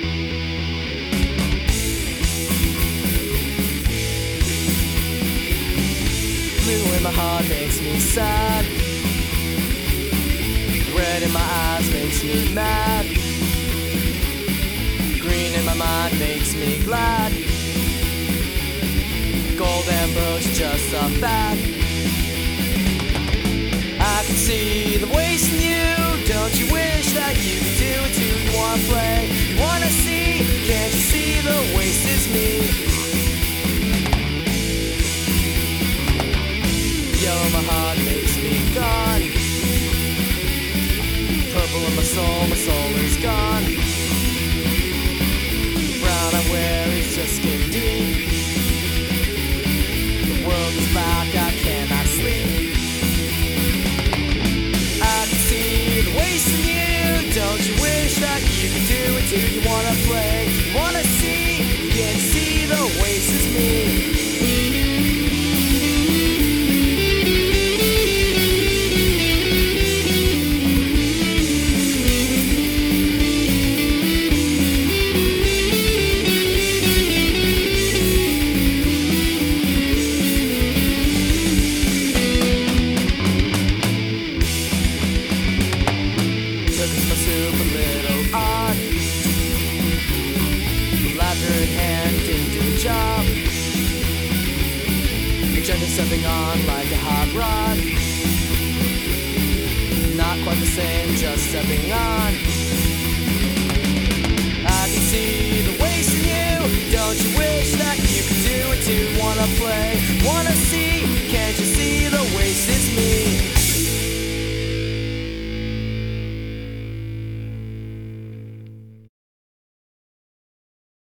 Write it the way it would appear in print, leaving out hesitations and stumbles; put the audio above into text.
Blue in my heart makes me sad. Red in my eyes makes me mad. Green in my mind makes me glad. Gold and blue's just a fad. I can see the waste in you. Don't you wish that you could do it too? You wanna play, you wanna see. Can't you see the waste is me? Yellow my heart makes me gone. Purple in my soul is gone. Brown I wear is just skin deep. The world is black, I cannot sleep. I can see the waste in you. Don't you wish that you could do it too? You wanna play, you wanna see. Can't you see the waste is me? Stepping on like a hot rod. Not quite the same, just stepping on. I can see the waste in you. Don't you wish that you could do it too? Wanna play?